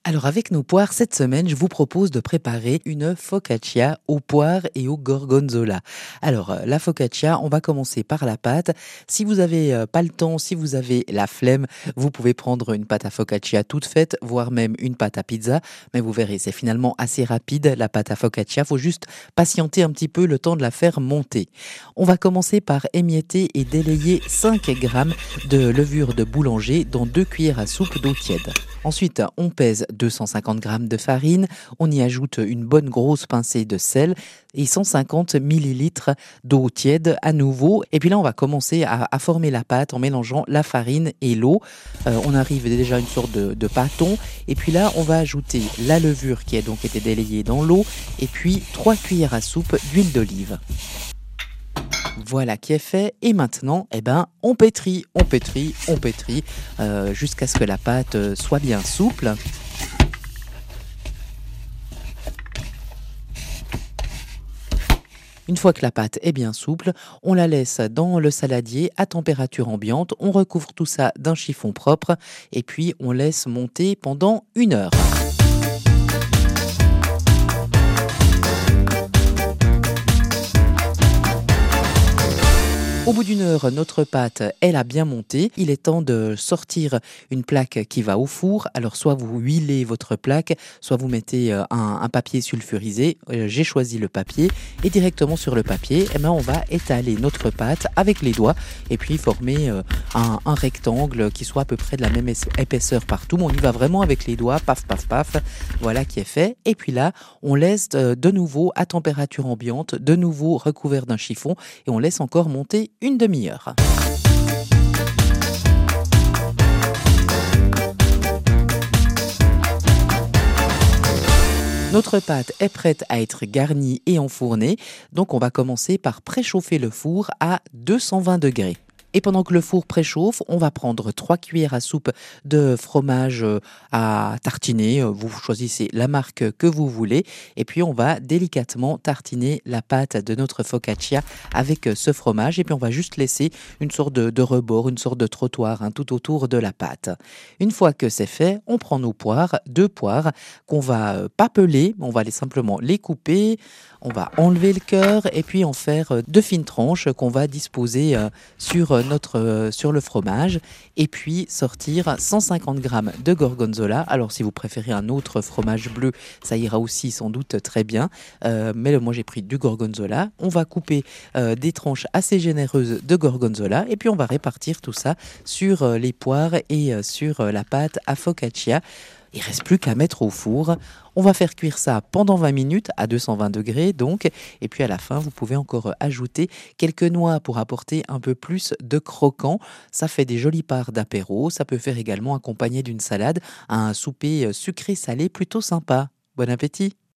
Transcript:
Alors avec nos poires, cette semaine, je vous propose de préparer une focaccia aux poires et au gorgonzola. Alors la focaccia, on va commencer par la pâte. Si vous avez pas le temps, si vous avez la flemme, vous pouvez prendre une pâte à focaccia toute faite, voire même une pâte à pizza. Mais vous verrez, c'est finalement assez rapide la pâte à focaccia. Faut juste patienter un petit peu le temps de la faire monter. On va commencer par émietter et délayer 5 grammes de levure de boulanger dans 2 cuillères à soupe d'eau tiède. Ensuite, on pèse 250 grammes de farine, on y ajoute une bonne grosse pincée de sel et 150 millilitres d'eau tiède à nouveau. Et puis là, on va commencer à former la pâte en mélangeant la farine et l'eau. On arrive déjà à une sorte de pâton. Et puis là, on va ajouter la levure qui a donc été délayée dans l'eau et puis 3 cuillères à soupe d'huile d'olive. Voilà qui est fait et maintenant on pétrit, jusqu'à ce que la pâte soit bien souple. Une fois que la pâte est bien souple, on la laisse dans le saladier à température ambiante, on recouvre tout ça d'un chiffon propre et puis on laisse monter pendant 1 heure. Au bout d'1 heure, notre pâte, elle a bien monté. Il est temps de sortir une plaque qui va au four. Alors, soit vous huilez votre plaque, soit vous mettez un papier sulfurisé. J'ai choisi le papier. Et directement sur le papier, on va étaler notre pâte avec les doigts et puis former un rectangle qui soit à peu près de la même épaisseur partout. Mais on y va vraiment avec les doigts, paf, paf, paf. Voilà qui est fait. Et puis là, on laisse de nouveau à température ambiante, de nouveau recouvert d'un chiffon et on laisse encore monter 1/2 heure. Notre pâte est prête à être garnie et enfournée, donc on va commencer par préchauffer le four à 220 degrés. Et pendant que le four préchauffe, on va prendre 3 cuillères à soupe de fromage à tartiner. Vous choisissez la marque que vous voulez. Et puis, on va délicatement tartiner la pâte de notre focaccia avec ce fromage. Et puis, on va juste laisser une sorte de rebord, une sorte de trottoir tout autour de la pâte. Une fois que c'est fait, on prend nos poires, 2 poires qu'on va pas peler. On va simplement les couper. On va enlever le cœur et puis en faire de fines tranches qu'on va disposer sur le fromage et puis sortir 150 grammes de gorgonzola. Alors si vous préférez un autre fromage bleu, ça ira aussi sans doute très bien. Mais moi j'ai pris du gorgonzola. On va couper des tranches assez généreuses de gorgonzola et puis on va répartir tout ça sur les poires et sur la pâte à focaccia. Il reste plus qu'à mettre au four. On va faire cuire ça pendant 20 minutes à 220 degrés donc. Et puis à la fin, vous pouvez encore ajouter quelques noix pour apporter un peu plus de croquant. Ça fait des jolies parts d'apéro. Ça peut faire également accompagner d'une salade un souper sucré-salé plutôt sympa. Bon appétit!